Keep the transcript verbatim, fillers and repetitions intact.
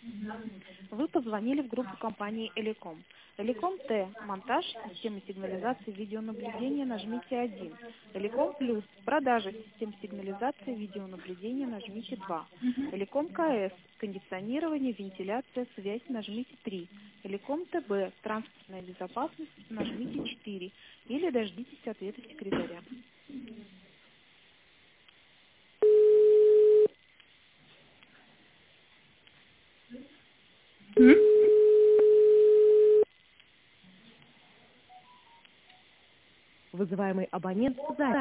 Вы позвонили в группу компании Элеком. Элеком Т. Монтаж системы сигнализации видеонаблюдения, нажмите один. Элеком Плюс. Продажа систем сигнализации видеонаблюдения, нажмите два. Элеком К С. Кондиционирование, вентиляция, связь, нажмите три. Элеком Т Б. Транспортная безопасность, нажмите четыре. Или дождитесь ответа секретаря. М? Вызываемый абонент занят.